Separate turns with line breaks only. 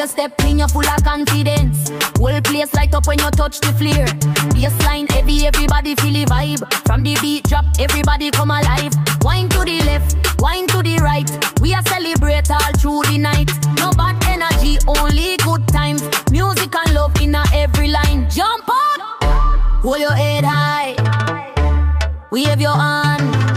step in, you're full of confidence. Whole place light up when you touch the flare. Bassline heavy, everybody feel the vibe. From the beat drop, everybody come alive. Wine to the left, wine to the right. We are celebrate all through the night. No bad energy, only good times. Music and love in every line. Jump up, hold your head high, wave your hand.